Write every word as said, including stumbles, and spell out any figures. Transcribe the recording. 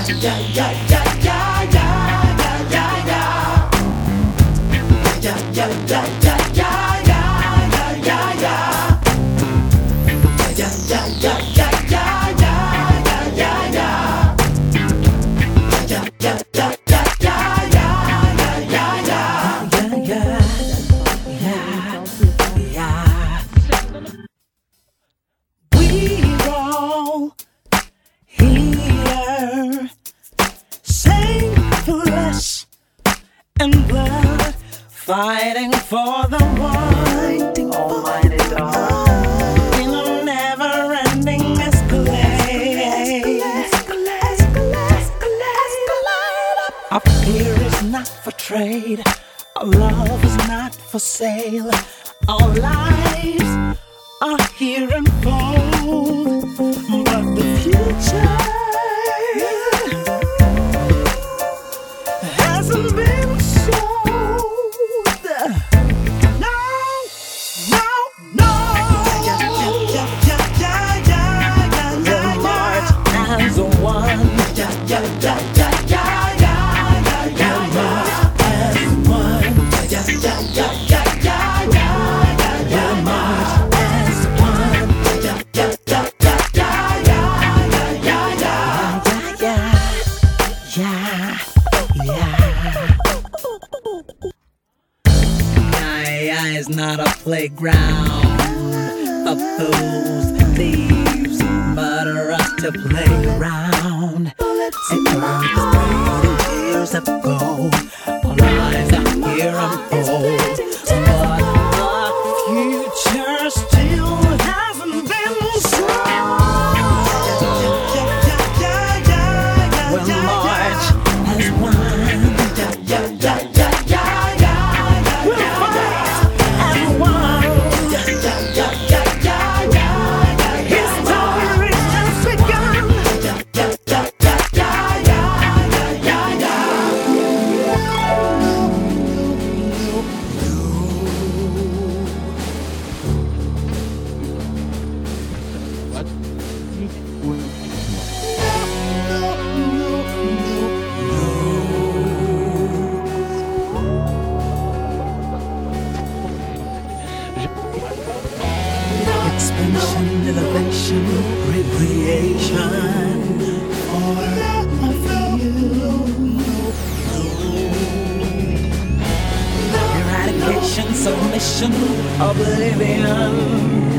Fighting for the one, almighty God, in a never-ending escalade. Our fear is not for trade, our love is not for sale. Our lives are here and fold, but the future hasn't been sold. Is not a playground for fools, thieves, murderers to play around. It earned the years of gold, our lives are here unfold, but the future still hasn't been sold. We'll march as one. Expansion, elevation, recreation, all of you. Eradication, submission, oblivion.